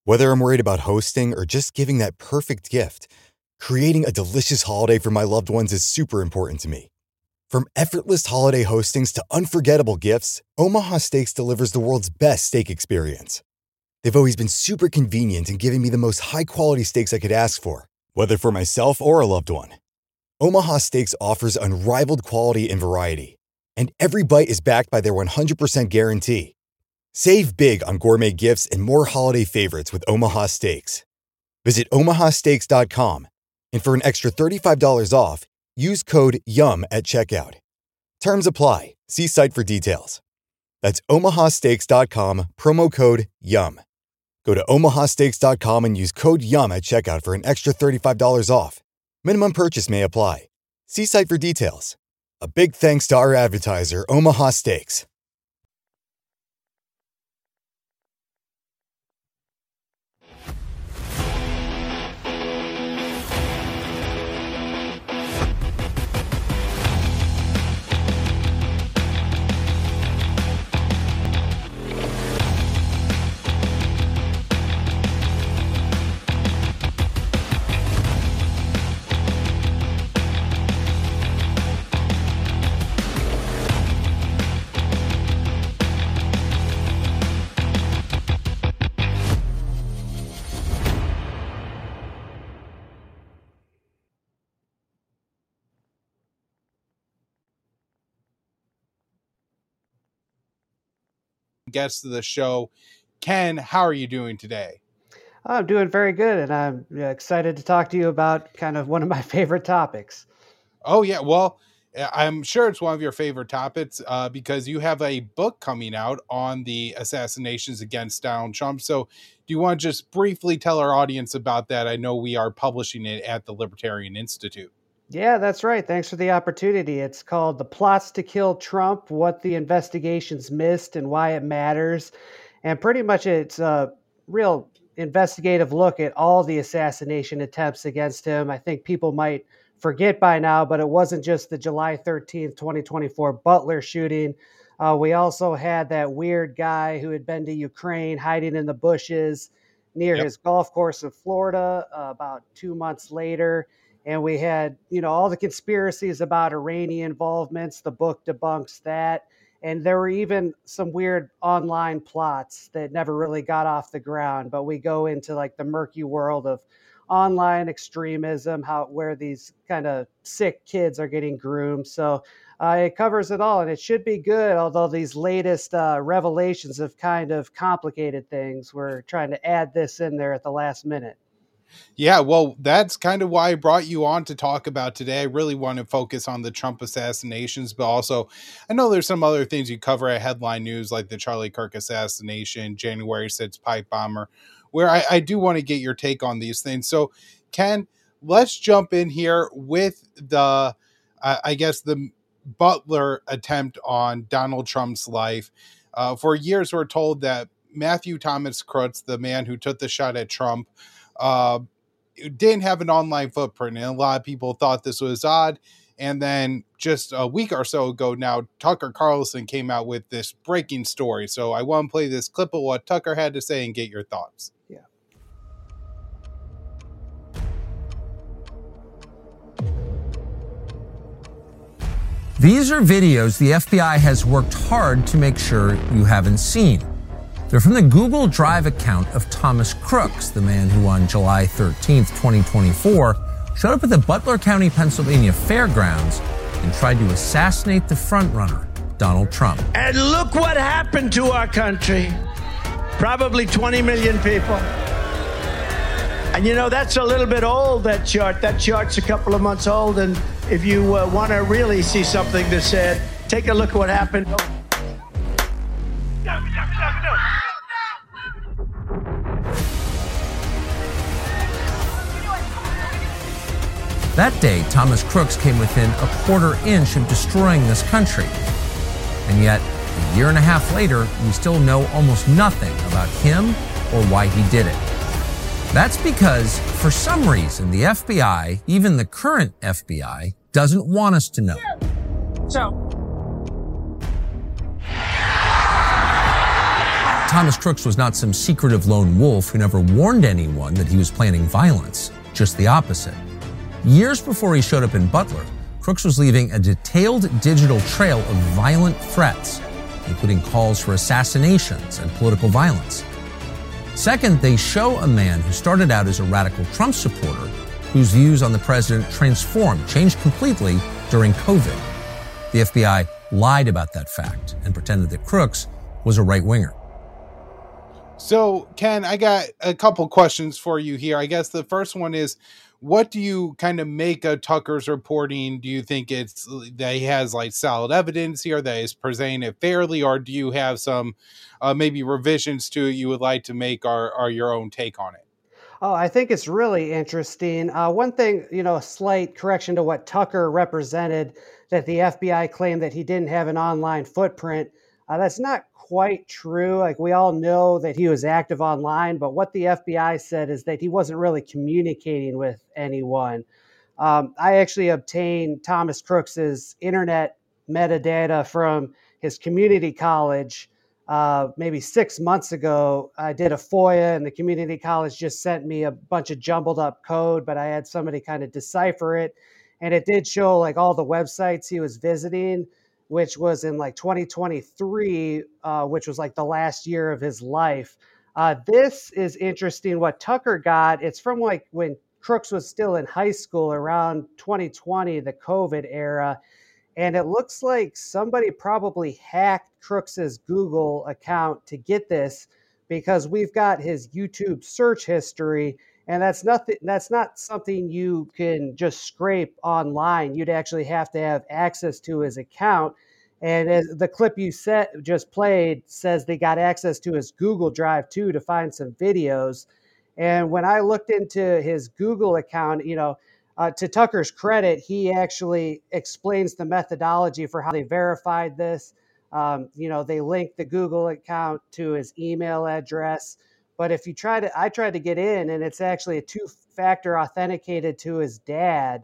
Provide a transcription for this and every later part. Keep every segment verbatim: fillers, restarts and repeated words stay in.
Whether I'm worried about hosting or just giving that perfect gift, creating a delicious holiday for my loved ones is super important to me. From effortless holiday hostings to unforgettable gifts, Omaha Steaks delivers the world's best steak experience. They've always been super convenient in giving me the most high-quality steaks I could ask for, whether for myself or a loved one. Omaha Steaks offers unrivaled quality and variety, and every bite is backed by their one hundred percent guarantee. Save big on gourmet gifts and more holiday favorites with Omaha Steaks. Visit omaha steaks dot com, and for an extra thirty-five dollars off, use code YUM at checkout. Terms apply. See site for details. That's omaha steaks dot com, promo code YUM. Go to omaha steaks dot com and use code YUM at checkout for an extra thirty-five dollars off. Minimum purchase may apply. See site for details. A big thanks to our advertiser, Omaha Steaks. Guest of the show, Ken, how are you doing today? I'm doing very good, and I'm excited to talk to you about kind of one of my favorite topics. Oh, yeah. Well, I'm sure it's one of your favorite topics uh, because you have a book coming out on the assassinations against Donald Trump. So do you want to just briefly tell our audience about that? I know we are publishing it at the Libertarian Institute. Yeah, that's right. Thanks for the opportunity. It's called The Plots to Kill Trump, What the Investigations Missed and Why It Matters. And pretty much it's a real investigative look at all the assassination attempts against him. I think people might forget by now, but it wasn't just the July thirteenth, twenty twenty-four Butler shooting. Uh, we also had that weird guy who had been to Ukraine hiding in the bushes near yep. his golf course in Florida uh, about two months later. And we had, you know, all the conspiracies about Iranian involvements. The book debunks that. And there were even some weird online plots that never really got off the ground. But we go into like the murky world of online extremism, how where these kind of sick kids are getting groomed. So uh, it covers it all, and it should be good. Although these latest uh, revelations have kind of complicated things. We're trying to add this in there at the last minute. Yeah, well, that's kind of why I brought you on to talk about today. I really want to focus on the Trump assassinations, but also I know there's some other things you cover at Headline News, like the Charlie Kirk assassination, January sixth pipe bomber, where I, I do want to get your take on these things. So, Ken, let's jump in here with the, uh, I guess, the Butler attempt on Donald Trump's life. Uh, for years, we're told that Matthew Thomas Crooks, the man who took the shot at Trump, Uh, didn't have an online footprint, and a lot of people thought this was odd. And then just a week or so ago now, Tucker Carlson came out with this breaking story. So I want to play this clip of what Tucker had to say and get your thoughts. Yeah. These are videos the F B I has worked hard to make sure you haven't seen. They're from the Google Drive account of Thomas Crooks, the man who on July thirteenth, twenty twenty-four, showed up at the Butler County, Pennsylvania fairgrounds and tried to assassinate the frontrunner, Donald Trump. And look what happened to our country. Probably twenty million people. And you know, that's a little bit old, that chart. That chart's a couple of months old. And if you uh, want to really see something that said, take a look at what happened. That day, Thomas Crooks came within a quarter inch of destroying this country. And yet, a year and a half later, we still know almost nothing about him or why he did it. That's because, for some reason, the F B I, even the current F B I, doesn't want us to know. So, Thomas Crooks was not some secretive lone wolf who never warned anyone that he was planning violence. Just the opposite. Years before he showed up in Butler, Crooks was leaving a detailed digital trail of violent threats, including calls for assassinations and political violence. Second, they show a man who started out as a radical Trump supporter whose views on the president transformed, changed completely during COVID. The F B I lied about that fact and pretended that Crooks was a right-winger. So, Ken, I got a couple questions for you here. I guess the first one is, what do you kind of make of Tucker's reporting? Do you think it's that he has like solid evidence here, that he's presenting it fairly, or do you have some uh, maybe revisions to it you would like to make, or, or your own take on it? Oh, I think it's really interesting. Uh, one thing, you know, a slight correction to what Tucker represented, that the F B I claimed that he didn't have an online footprint. Uh, that's not quite true. Like, we all know that he was active online, but what the F B I said is that he wasn't really communicating with anyone. Um, I actually obtained Thomas Crooks's internet metadata from his community college uh, maybe six months ago. I did a FOIA, and the community college just sent me a bunch of jumbled up code, but I had somebody kind of decipher it. And it did show like all the websites he was visiting, which was in like twenty twenty-three, uh, which was like the last year of his life. Uh, this is interesting what Tucker got. It's from like when Crooks was still in high school around twenty twenty, the COVID era. And it looks like somebody probably hacked Crooks's Google account to get this, because we've got his YouTube search history. And that's nothing. That's not something you can just scrape online. You'd actually have to have access to his account. And as the clip you set just played says, they got access to his Google Drive too to find some videos. And when I looked into his Google account, you know, uh, to Tucker's credit, he actually explains the methodology for how they verified this. Um, you know, they linked the Google account to his email address. But if you try to, I tried to get in, and it's actually a two-factor authenticated to his dad.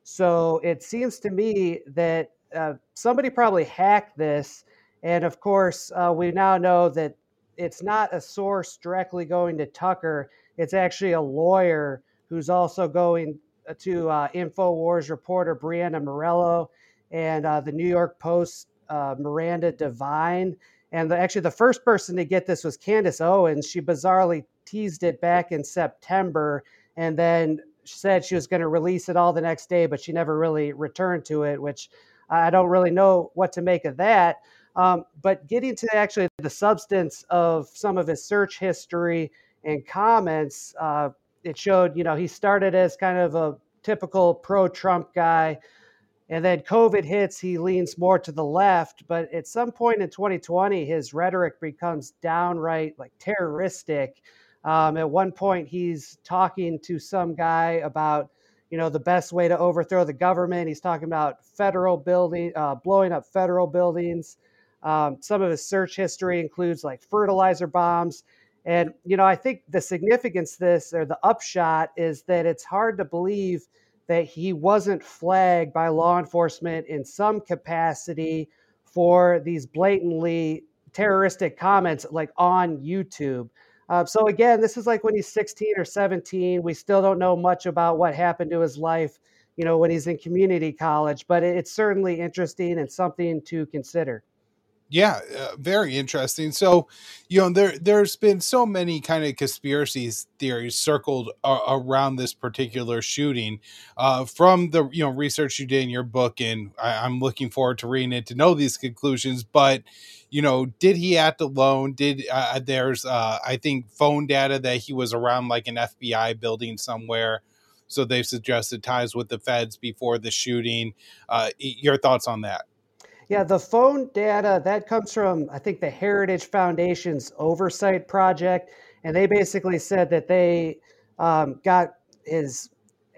So it seems to me that uh, somebody probably hacked this. And of course, uh, we now know that it's not a source directly going to Tucker. It's actually a lawyer who's also going to uh, InfoWars reporter Brianna Morello and uh, the New York Post uh, Miranda Devine. And the, actually, the first person to get this was Candace Owens. She bizarrely teased it back in September, and then said she was going to release it all the next day, but she never really returned to it, which I don't really know what to make of that. Um, but getting to actually the substance of some of his search history and comments, uh, it showed, you know, he started as kind of a typical pro-Trump guy. And then COVID hits, he leans more to the left. But at some point in twenty twenty, his rhetoric becomes downright like terroristic. Um, at one point, he's talking to some guy about, you know, the best way to overthrow the government. He's talking about federal building, uh, blowing up federal buildings. Um, some of his search history includes like fertilizer bombs. And, you know, I think the significance of this, or the upshot, is that it's hard to believe that he wasn't flagged by law enforcement in some capacity for these blatantly terroristic comments like on YouTube. Uh, so again, this is like when he's sixteen or seventeen. We still don't know much about what happened to his life, you know, when he's in community college, but it, it's certainly interesting and something to consider. Yeah, uh, very interesting. So, you know, there there's been so many kind of conspiracy theories circled uh, around this particular shooting. Uh, from the you know research you did in your book, and I, I'm looking forward to reading it to know these conclusions. But, you know, did he act alone? Did uh, there's uh, I think phone data that he was around like an F B I building somewhere. So they've suggested ties with the feds before the shooting. Uh, your thoughts on that? Yeah, the phone data, that comes from, I think, the Heritage Foundation's oversight project. And they basically said that they um, got his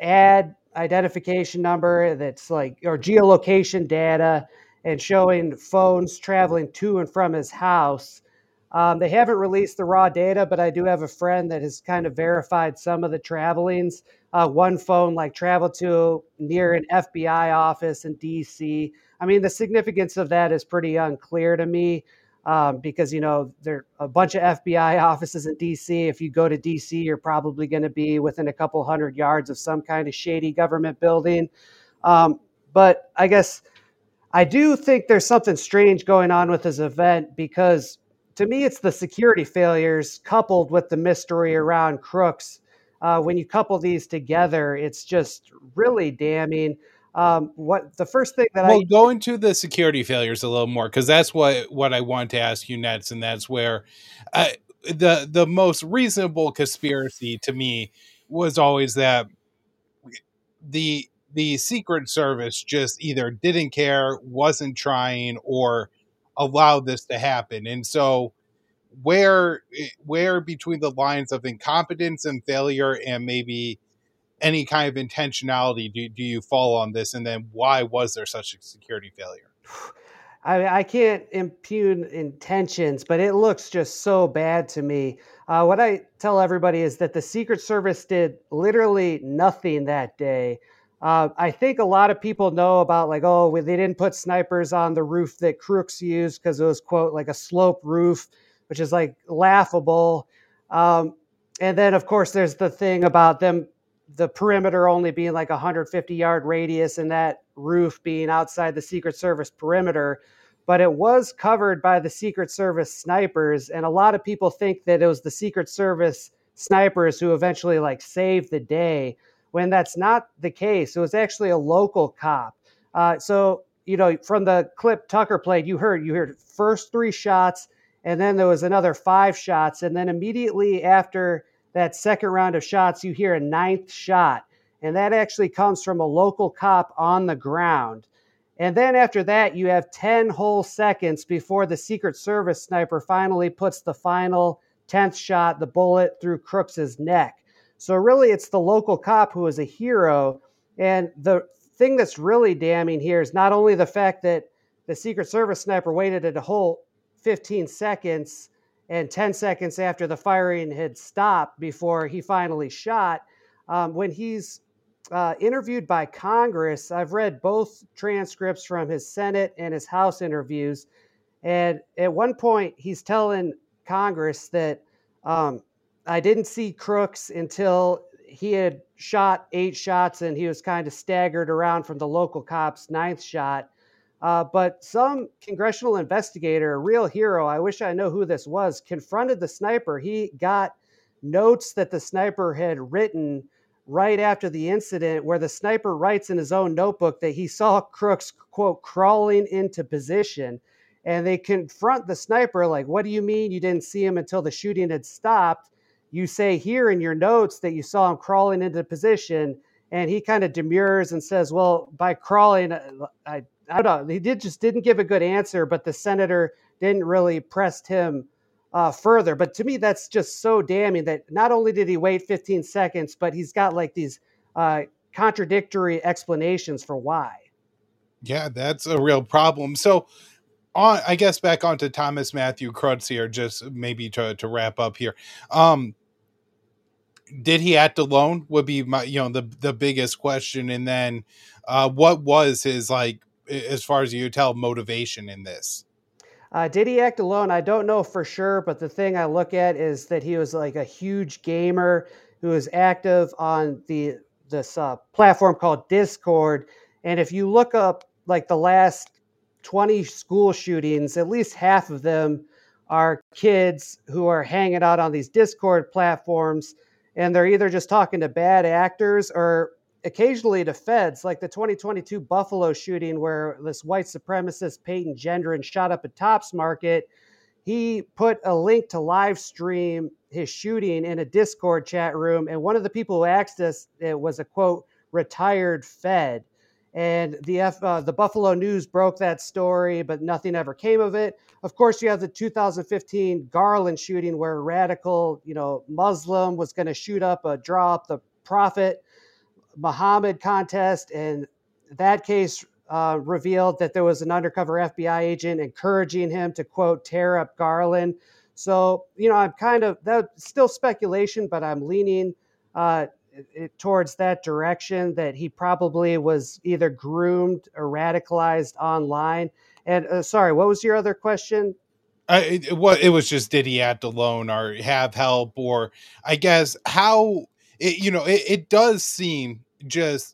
ad identification number that's like, or geolocation data, and showing phones traveling to and from his house. Um, they haven't released the raw data, but I do have a friend that has kind of verified some of the travelings. Uh, one phone like traveled to near an F B I office in D C. I mean, the significance of that is pretty unclear to me. um, because, you know, there are a bunch of F B I offices in D C. If you go to D C, you're probably going to be within a couple hundred yards of some kind of shady government building. Um, but I guess I do think there's something strange going on with this event, because to me, it's the security failures coupled with the mystery around Crooks. Uh, when you couple these together, it's just really damning. Um, what the first thing that Well, I go into the security failures a little more, because that's what what I want to ask you next, and that's where uh, the the most reasonable conspiracy to me was always that the the Secret Service just either didn't care, wasn't trying, or allowed this to happen. And so where where between the lines of incompetence and failure and maybe any kind of intentionality do, do you fall on this, and then why was there such a security failure? I, I can't impugn intentions, but it looks just so bad to me. Uh, what I tell everybody is that the Secret Service did literally nothing that day. Uh, I think a lot of people know about, like, oh, they didn't put snipers on the roof that Crooks used because it was, quote, like a slope roof, which is like laughable. Um, and then, of course, there's the thing about them, the perimeter only being like a one hundred fifty yard radius and that roof being outside the Secret Service perimeter. But it was covered by the Secret Service snipers. And a lot of people think that it was the Secret Service snipers who eventually like saved the day, when that's not the case. It was actually a local cop. Uh, so, you know, from the clip Tucker played, you heard, you heard first three shots, and then there was another five shots. And then immediately after that second round of shots, you hear a ninth shot. And that actually comes from a local cop on the ground. And then after that, you have ten whole seconds before the Secret Service sniper finally puts the final tenth shot, the bullet through Crooks's neck. So really, it's the local cop who is a hero. And the thing that's really damning here is not only the fact that the Secret Service sniper waited a whole fifteen seconds and ten seconds after the firing had stopped before he finally shot. Um, when he's uh, interviewed by Congress, I've read both transcripts from his Senate and his House interviews. And at one point, he's telling Congress that um, I didn't see Crooks until he had shot eight shots and he was kind of staggered around from the local cop's ninth shot. Uh, but some congressional investigator, a real hero, I wish I know who this was, confronted the sniper. He got notes that the sniper had written right after the incident, where the sniper writes in his own notebook that he saw Crooks, quote, crawling into position. And they confront the sniper like, what do you mean you didn't see him until the shooting had stopped? You say here in your notes that you saw him crawling into position. And he kind of demurs and says, well, by crawling, I, I don't know. He did just didn't give a good answer, but the senator didn't really press him uh, further. But to me, that's just so damning that not only did he wait fifteen seconds, but he's got like these uh, contradictory explanations for why. Yeah, that's a real problem. So, on, I guess back onto Thomas Matthew Crooks here, just maybe to, to wrap up here. Um, did he act alone would be my, you know, the, the biggest question. And then uh, what was his, like, as far as you tell, motivation in this? Uh, did he act alone? I don't know for sure, but the thing I look at is that he was like a huge gamer who was active on the this uh, platform called Discord. And if you look up like the last twenty school shootings, at least half of them are kids who are hanging out on these Discord platforms, and they're either just talking to bad actors or occasionally to feds, like the twenty twenty-two Buffalo shooting where this white supremacist Peyton Gendron shot up a Tops Market. He put a link to live stream his shooting in a Discord chat room, and one of the people who accessed it was a, quote, retired Fed. And the F, uh, the Buffalo News broke that story, but nothing ever came of it. Of course, you have the two thousand fifteen Garland shooting where a radical, you know, Muslim was going to shoot up a draw up the Prophet Muhammad contest, and that case uh, revealed that there was an undercover F B I agent encouraging him to, quote, tear up Garland. So, you know, I'm kind of, that's still speculation, but I'm leaning uh, it, towards that direction, that he probably was either groomed or radicalized online. And uh, sorry, what was your other question? I, it, it wa- it was just, did he act alone or have help? Or I guess how, it, you know, it, it does seem just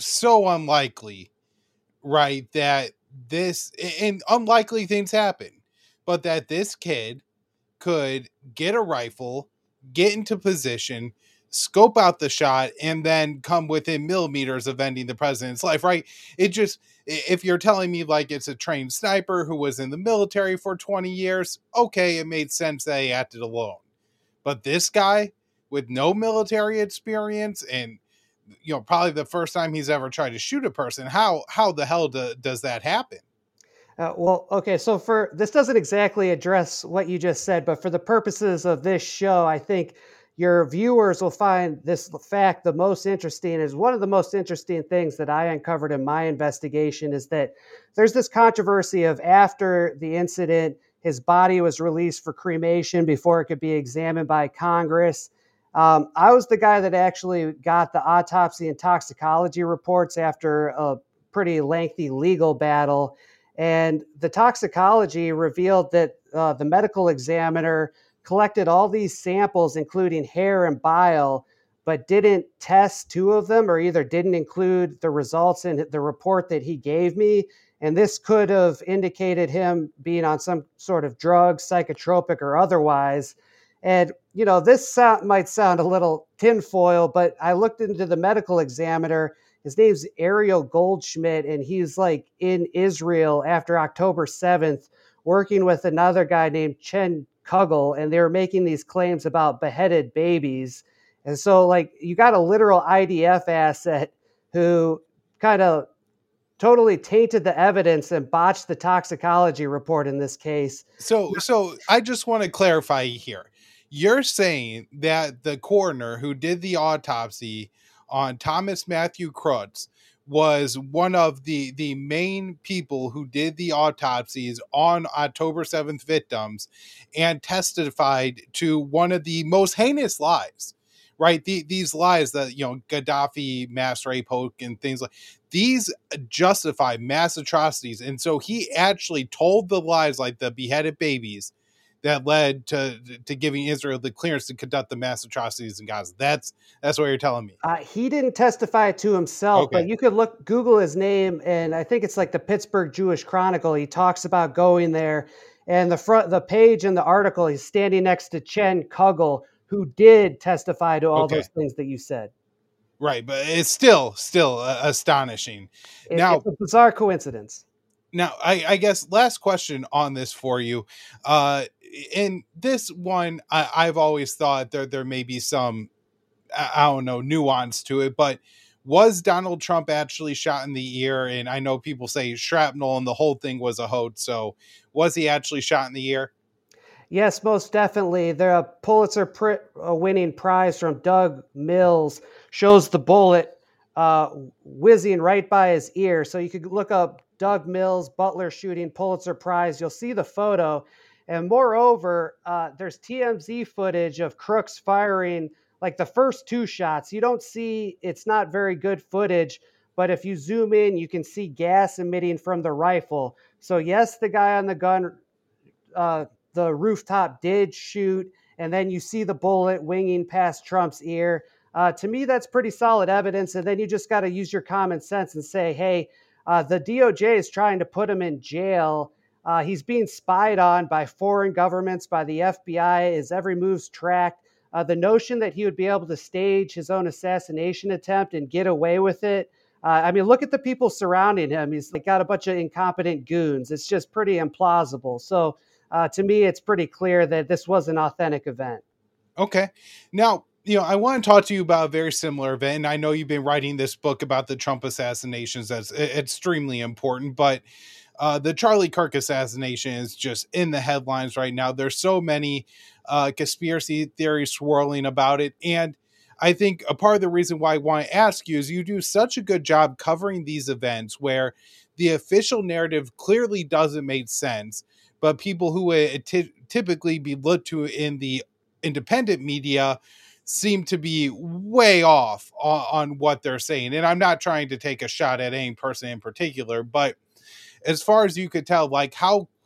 so unlikely, right? That this, and unlikely things happen, but that this kid could get a rifle, get into position, scope out the shot, and then come within millimeters of ending the president's life, right? It just, if you're telling me like it's a trained sniper who was in the military for twenty years, okay, it made sense that he acted alone. But this guy with no military experience and, you know, probably the first time he's ever tried to shoot a person, how how the hell do, does that happen? Uh, well, okay, so for this doesn't exactly address what you just said, but for the purposes of this show, I think your viewers will find this fact the most interesting. Is one of the most interesting things that I uncovered in my investigation is that there's this controversy of after the incident, his body was released for cremation before it could be examined by Congress. Um, I was the guy that actually got the autopsy and toxicology reports after a pretty lengthy legal battle. And the toxicology revealed that uh, the medical examiner collected all these samples, including hair and bile, but didn't test two of them, or either didn't include the results in the report that he gave me. And this could have indicated him being on some sort of drug, psychotropic or otherwise. And, you know, this sound, might sound a little tinfoil, but I looked into the medical examiner. His name's Ariel Goldschmidt, and he's like in Israel after October seventh, working with another guy named Chen Kugel, and they were making these claims about beheaded babies. And so, like, you got a literal I D F asset who kind of totally tainted the evidence and botched the toxicology report in this case. So, so I just want to clarify here. You're saying that the coroner who did the autopsy on Thomas Matthew Crooks was one of the, the main people who did the autopsies on October seventh victims and testified to one of the most heinous lies, right? The, these lies that, you know, Gaddafi mass rape hoax and things like these justify mass atrocities. And so he actually told the lies, like the beheaded babies, that led to to giving Israel the clearance to conduct the mass atrocities in Gaza. That's that's what you're telling me. Uh, he didn't testify to himself, Okay. but you could look, Google his name, and I think it's like the Pittsburgh Jewish Chronicle. He talks about going there, and the front, the page in the article, he's standing next to Chen Kugel, who did testify to all Okay. those things that you said. Right, but it's still still uh, astonishing. It, Now, it's a bizarre coincidence. Now, I, I guess last question on this for you. Uh, in this one, I, I've always thought there there may be some, I, I don't know, nuance to it, but was Donald Trump actually shot in the ear? And I know people say shrapnel and the whole thing was a hoax. So was he actually shot in the ear? Yes, most definitely. The Pulitzer pri- uh, winning prize from Doug Mills shows the bullet uh, whizzing right by his ear. So you could look up Doug Mills, Butler shooting Pulitzer Prize. You'll see the photo. And moreover, uh, there's T M Z footage of Crooks firing like the first two shots. You don't see, it's not very good footage, but if you zoom in, you can see gas emitting from the rifle. So yes, the guy on the gun, uh, the rooftop did shoot, and then you see the bullet winging past Trump's ear. Uh, to me, that's pretty solid evidence. And then you just got to use your common sense and say, hey, uh, the D O J is trying to put him in jail. Uh, he's being spied on by foreign governments, by the F B I. His every move's tracked. Uh, the notion that he would be able to stage his own assassination attempt and get away with it. Uh, I mean, look at the people surrounding him. He's like, got a bunch of incompetent goons. It's just pretty implausible. So uh, to me, it's pretty clear that this was an authentic event. Okay. Now, you know, I want to talk to you about a very similar event. And I know you've been writing this book about the Trump assassinations. That's extremely important, but Uh, the Charlie Kirk assassination is just in the headlines right now. There's so many uh, conspiracy theories swirling about it. And I think a part of the reason why I want to ask you is you do such a good job covering these events where the official narrative clearly doesn't make sense, but people who would t- typically be looked to in the independent media seem to be way off on, on what they're saying. And I'm not trying to take a shot at any person in particular, but as far as you could tell, like how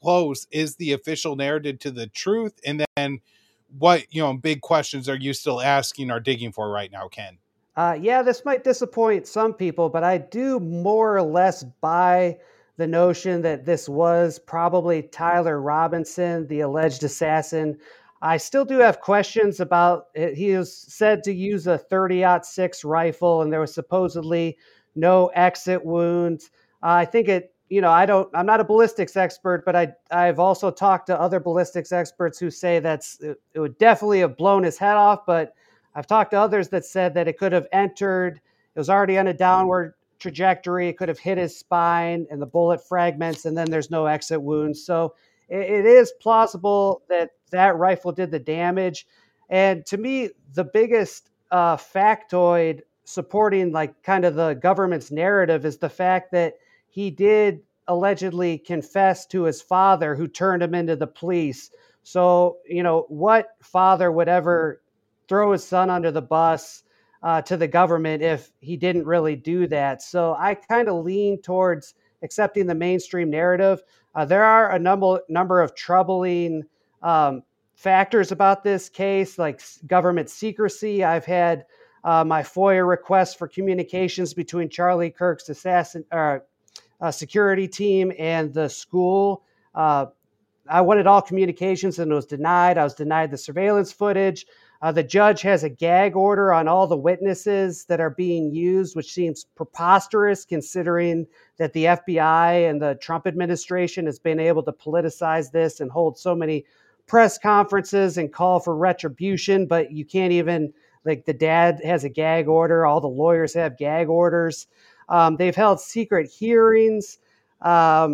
close is the official narrative to the truth? And then what, you know, big questions are you still asking or digging for right now, Ken? Uh, yeah, this might disappoint some people, but I do more or less buy the notion that this was probably Tyler Robinson, the alleged assassin. I still do have questions about it. He was said to use a thirty aught six rifle, and there was supposedly no exit wounds. Uh, I think it, you know, I don't, I'm not a ballistics expert, but I, I've also talked to other ballistics experts who say that's, it, it would definitely have blown his head off, but I've talked to others that said that it could have entered, it was already on a downward trajectory, it could have hit his spine and the bullet fragments, and then there's no exit wounds. So it, it is plausible that that rifle did the damage. And to me, the biggest uh, factoid supporting like kind of the government's narrative is the fact that he did allegedly confess to his father who turned him into the police. So, you know, what father would ever throw his son under the bus uh, to the government if he didn't really do that? So I kind of lean towards accepting the mainstream narrative. Uh, there are a number number of troubling um, factors about this case, like government secrecy. I've had uh, my FOIA request for communications between Charlie Kirk's assassin uh, uh, security team and the school. Uh, I wanted all communications and it was denied. I was denied the surveillance footage. Uh, the judge has a gag order on all the witnesses that are being used, which seems preposterous considering that the F B I and the Trump administration has been able to politicize this and hold so many press conferences and call for retribution. But you can't even, like, the dad has a gag order. All the lawyers have gag orders. Um, they've held secret hearings. Um,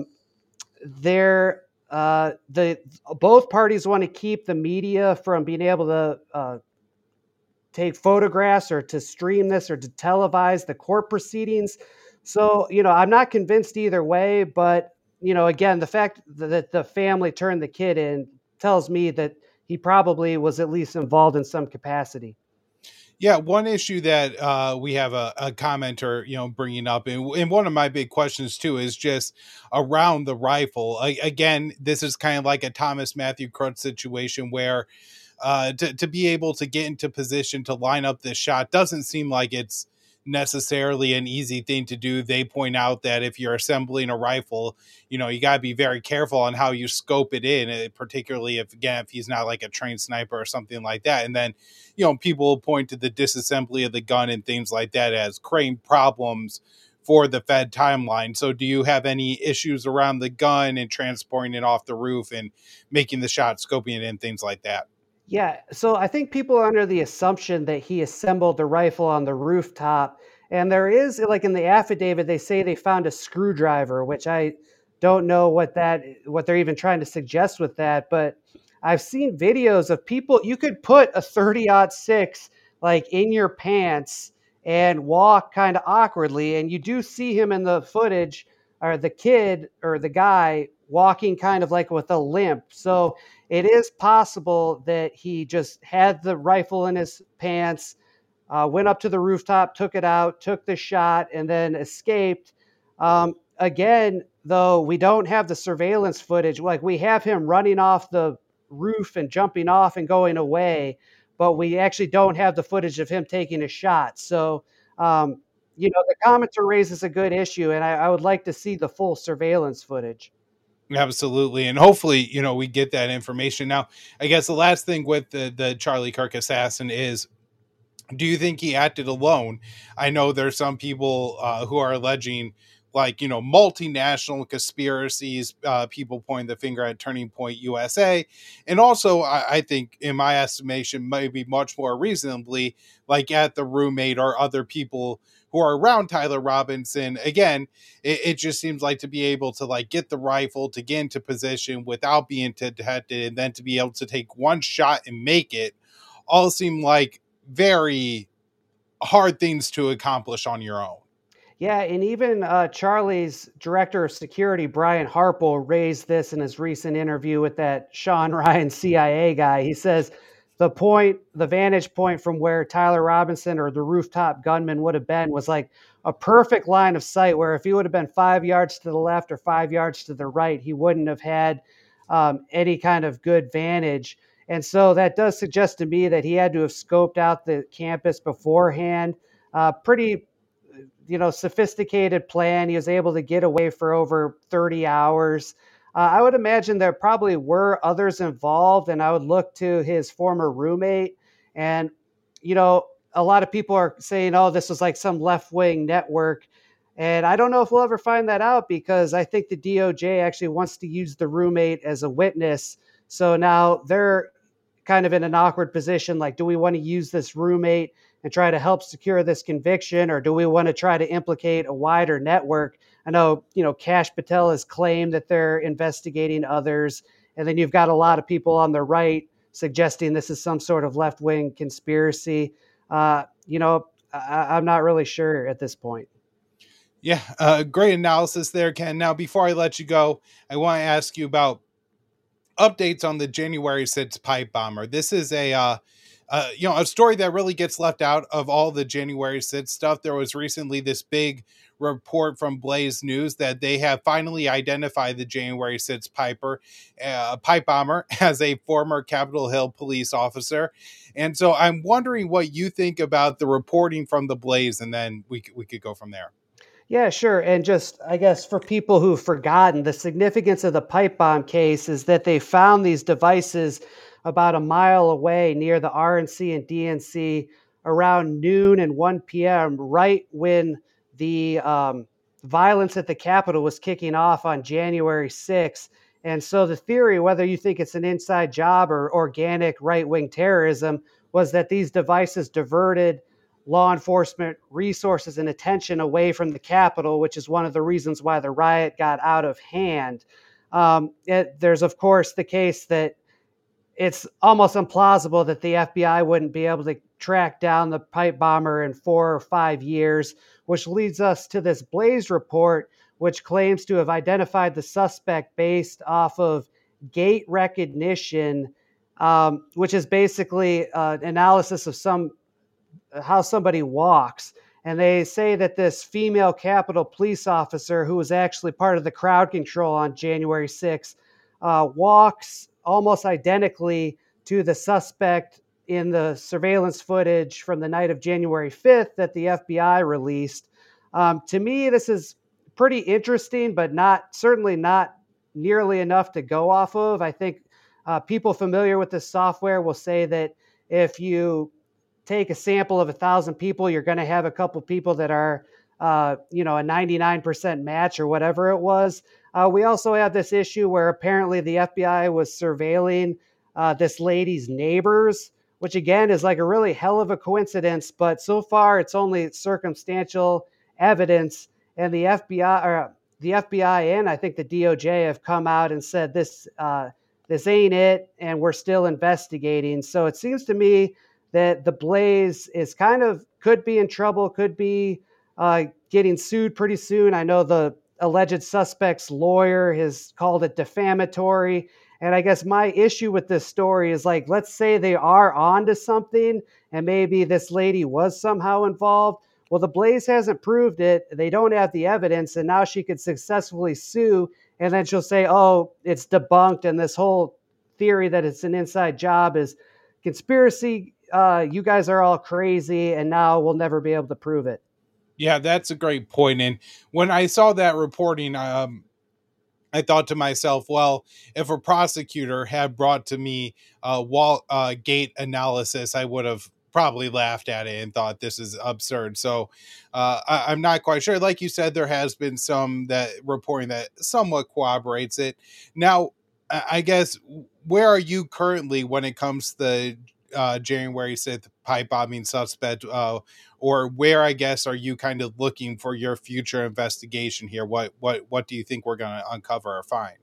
they're Uh, the both parties want to keep the media from being able to uh, take photographs or to stream this or to televise the court proceedings. So, you know, I'm not convinced either way, but, you know, again, the fact that the family turned the kid in tells me that he probably was at least involved in some capacity. Yeah, one issue that uh, we have a, a commenter, you know, bringing up, and, and one of my big questions too is just around the rifle. I, again, this is kind of like a Thomas Matthew Crutch situation where uh, to, to be able to get into position to line up this shot doesn't seem like it's necessarily an easy thing to do. They point out that if you're assembling a rifle, you know, you got to be very careful on how you scope it in, particularly if, again, if he's not like a trained sniper or something like that. And then, you know, people point to the disassembly of the gun and things like that as creating problems for the Fed timeline. So do you have any issues around the gun and transporting it off the roof and making the shot, scoping it in, things like that? Yeah, so I think people are under the assumption that he assembled the rifle on the rooftop. And there is, like in the affidavit, they say they found a screwdriver, which I don't know what that, what they're even trying to suggest with that. But I've seen videos of people, you could put a thirty aught six like in your pants and walk kind of awkwardly. And you do see him in the footage, or the kid or the guy walking kind of like with a limp. So it is possible that he just had the rifle in his pants, uh, went up to the rooftop, took it out, took the shot, and then escaped. Um, again, though, we don't have the surveillance footage. Like, we have him running off the roof and jumping off and going away, but we actually don't have the footage of him taking a shot. So, um, you know, the commenter raises a good issue, and I, I would like to see the full surveillance footage. Absolutely. And hopefully, you know, we get that information. Now, I guess the last thing with the, the Charlie Kirk assassin is, do you think he acted alone? I know there's some people uh, who are alleging, like, you know, multinational conspiracies, uh, people pointing the finger at Turning Point U S A. And also, I, I think, in my estimation, maybe much more reasonably, like at the roommate or other people who are around Tyler Robinson. Again, it, it just seems like to be able to like get the rifle, to get into position without being detected, and then to be able to take one shot and make it, all seem like very hard things to accomplish on your own. Yeah, and even uh, Charlie's director of security, Brian Harple, raised this in his recent interview with that Sean Ryan C I A guy. He says the point, the vantage point from where Tyler Robinson or the rooftop gunman would have been was like a perfect line of sight, where if he would have been five yards to the left or five yards to the right, he wouldn't have had um, any kind of good vantage. And so that does suggest to me that he had to have scoped out the campus beforehand. Uh, pretty, you know, sophisticated plan. He was able to get away for over thirty hours. Uh, I would imagine there probably were others involved, and I would look to his former roommate. And, you know, a lot of people are saying, oh, this was like some left wing network. And I don't know if we'll ever find that out, because I think the D O J actually wants to use the roommate as a witness. So now they're kind of in an awkward position. Like, do we want to use this roommate and try to help secure this conviction, or do we want to try to implicate a wider network? I know, you know, Kash Patel has claimed that they're investigating others, and then you've got a lot of people on the right suggesting this is some sort of left-wing conspiracy. Uh, you know, I, I'm not really sure at this point. Yeah, uh, great analysis there, Ken. Now, before I let you go, I want to ask you about updates on the January sixth pipe bomber. This is a uh, uh, you know, a story that really gets left out of all the January sixth stuff. There was recently this big report from Blaze News that they have finally identified the January sixth piper, uh, pipe bomber, as a former Capitol Hill police officer. And so I'm wondering what you think about the reporting from the Blaze, and then we we could go from there. Yeah, sure. And just, I guess, for people who've forgotten, the significance of the pipe bomb case is that they found these devices about a mile away near the R N C and D N C around noon and one p.m., right when the um, violence at the Capitol was kicking off on January sixth. And so the theory, whether you think it's an inside job or organic right-wing terrorism, was that these devices diverted law enforcement resources and attention away from the Capitol, which is one of the reasons why the riot got out of hand. Um, it, there's, of course, the case that it's almost implausible that the F B I wouldn't be able to track down the pipe bomber in four or five years, which leads us to this Blaze report, which claims to have identified the suspect based off of gait recognition, um, which is basically uh, analysis of some how somebody walks. And they say that this female Capitol police officer, who was actually part of the crowd control on January sixth, uh, walks almost identically to the suspect in the surveillance footage from the night of January fifth that the F B I released. Um, to me, this is pretty interesting, but not certainly not nearly enough to go off of. I think uh, people familiar with this software will say that if you take a sample of a thousand people, you're going to have a couple people that are, uh, you know, a ninety-nine percent match or whatever it was. Uh, we also have this issue where apparently the F B I was surveilling uh, this lady's neighbors, which again is like a really hell of a coincidence, but so far it's only circumstantial evidence. And the F B I, or the F B I, and I think the D O J have come out and said this, uh, this ain't it, and we're still investigating. So it seems to me that the Blaze is kind of could be in trouble, could be uh, getting sued pretty soon. I know the alleged suspect's lawyer has called it defamatory. And I guess my issue with this story is, like, let's say they are onto something and maybe this lady was somehow involved. Well, the Blaze hasn't proved it. They don't have the evidence. And now she could successfully sue. And then she'll say, oh, it's debunked. And this whole theory that it's an inside job is conspiracy. Uh, you guys are all crazy, and now we'll never be able to prove it. Yeah, that's a great point. And when I saw that reporting, um, I thought to myself, well, if a prosecutor had brought to me a wall uh, gate analysis, I would have probably laughed at it and thought this is absurd. So uh, I, I'm not quite sure. Like you said, there has been some that reporting that somewhat corroborates it. Now, I guess, where are you currently when it comes to the uh, January sixth pipe bombing suspect, uh, or where, I guess, are you kind of looking for your future investigation here? What, what, what do you think we're going to uncover or find?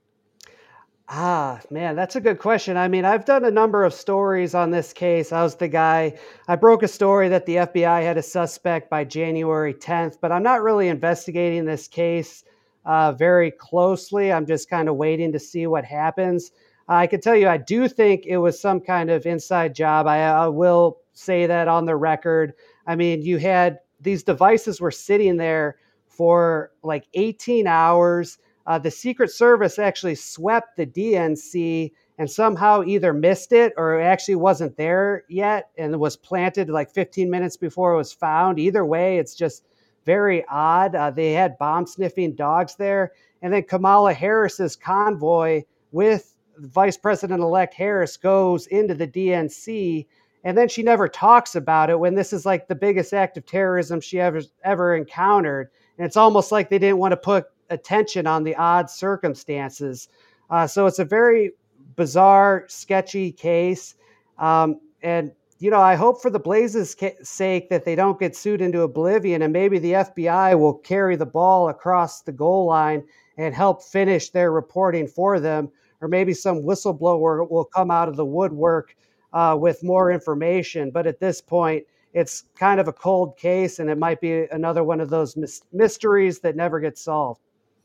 Ah, man, that's a good question. I mean, I've done a number of stories on this case. I was the guy, I broke a story that the F B I had a suspect by January tenth, but I'm not really investigating this case uh, very closely. I'm just kind of waiting to see what happens. I can tell you, I do think it was some kind of inside job. I, I will say that on the record. I mean, you had these devices were sitting there for like eighteen hours. Uh, the Secret Service actually swept the D N C and somehow either missed it or it actually wasn't there yet and it was planted like fifteen minutes before it was found. Either way, it's just very odd. Uh, they had bomb sniffing dogs there. And then Kamala Harris's convoy with Vice President elect Harris goes into the D N C. And then she never talks about it when this is like the biggest act of terrorism she ever, ever encountered. And it's almost like they didn't want to put attention on the odd circumstances. Uh, so it's a very bizarre, sketchy case. Um, and, you know, I hope for the Blazes' ca- sake that they don't get sued into oblivion and maybe the F B I will carry the ball across the goal line and help finish their reporting for them. Or maybe some whistleblower will come out of the woodwork uh, with more information. But at this point, it's kind of a cold case and it might be another one of those mis- mysteries that never get solved.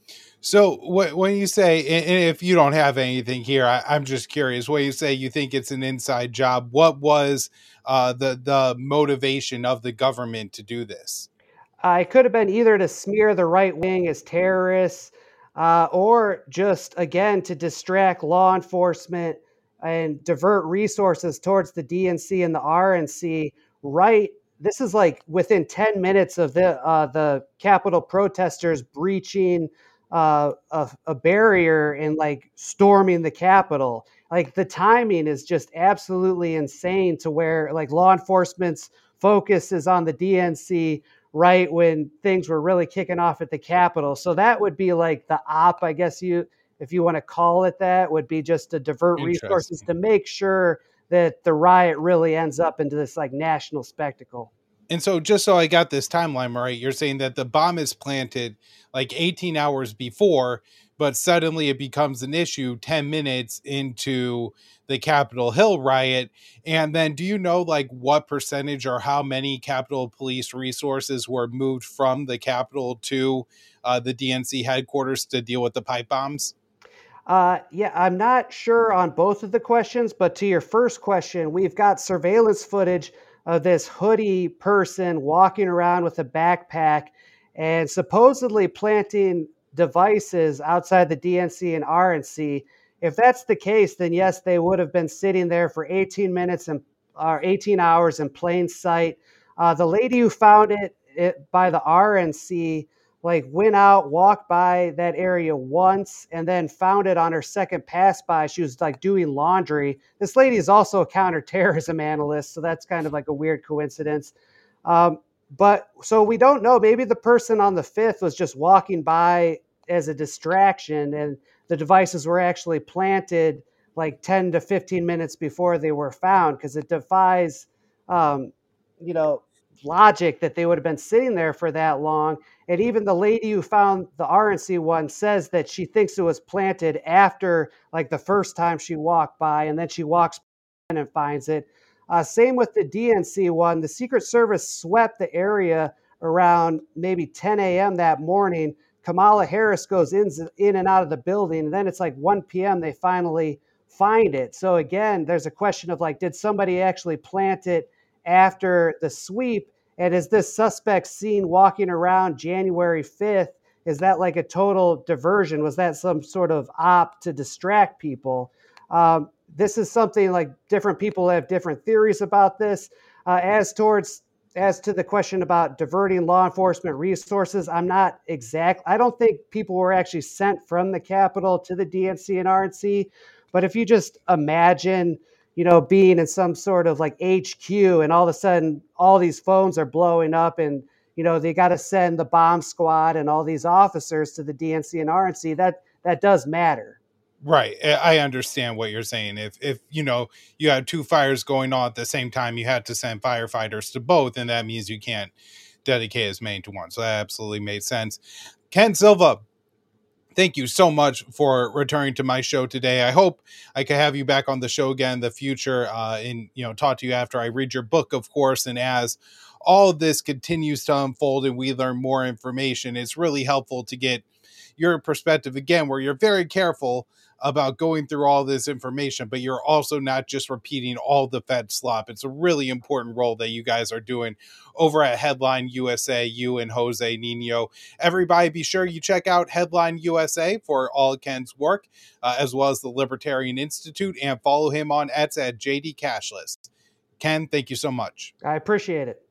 So wh- when you say, and if you don't have anything here, I, I'm just curious, when you say you think it's an inside job, what was uh, the, the motivation of the government to do this? Uh, it could have been either to smear the right wing as terrorists uh, or just, again, to distract law enforcement and divert resources towards the D N C and the R N C. Right. This is like within ten minutes of the uh, the Capitol protesters breaching uh, a, a barrier and like storming the Capitol. Like the timing is just absolutely insane to where like law enforcement's focus is on the D N C right when things were really kicking off at the Capitol. So that would be like the op, I guess you, if you want to call it that, would be just to divert resources to make sure that the riot really ends up into this like national spectacle. And so just so I got this timeline right, you're saying that the bomb is planted like eighteen hours before, but suddenly it becomes an issue ten minutes into the Capitol Hill riot. And then do you know like what percentage or how many Capitol Police resources were moved from the Capitol to uh, the D N C headquarters to deal with the pipe bombs? Uh, yeah, I'm not sure on both of the questions, but to your first question, we've got surveillance footage of this hoodie person walking around with a backpack and supposedly planting devices outside the D N C and R N C. If that's the case, then yes, they would have been sitting there for eighteen minutes and or eighteen hours in plain sight. Uh, the lady who found it, it by the R N C like went out, walked by that area once, and then found it on her second pass by. She was like doing laundry. This lady is also a counterterrorism analyst, so that's kind of like a weird coincidence. Um, but so we don't know. Maybe the person on the fifth was just walking by as a distraction, and the devices were actually planted like ten to fifteen minutes before they were found, because it defies, um, you know, logic that they would have been sitting there for that long. And even the lady who found the R N C one says that she thinks it was planted after like the first time she walked by, and then she walks in and finds it. Uh, same with the D N C one. The Secret Service swept the area around maybe ten a.m. that morning. Kamala Harris goes in, in and out of the building, and then it's like one p.m. they finally find it. So again, there's a question of like, did somebody actually plant it after the sweep? And is this suspect seen walking around January fifth? Is that like a total diversion? Was that some sort of op to distract people? Um, this is something like different people have different theories about this. Uh, as towards as to the question about diverting law enforcement resources, I'm not exact. I don't think people were actually sent from the Capitol to the D N C and R N C. But if you just imagine, you know, being in some sort of like H Q and all of a sudden all these phones are blowing up and, you know, they got to send the bomb squad and all these officers to the D N C and R N C, that that does matter. Right. I understand what you're saying. If, if, you know, you had two fires going on at the same time, you had to send firefighters to both, and that means you can't dedicate as many to one. So that absolutely made sense. Ken Silva, thank you so much for returning to my show today. I hope I can have you back on the show again in the future, uh, and, you know, talk to you after I read your book, of course. And as all of this continues to unfold and we learn more information, it's really helpful to get your perspective again, where you're very careful about going through all this information, but you're also not just repeating all the Fed slop. It's a really important role that you guys are doing over at Headline U S A, you and Jose Nino. Everybody, be sure you check out Headline U S A for all Ken's work, uh, as well as the Libertarian Institute, and follow him on X at J D Cashless. Ken, thank you so much. I appreciate it.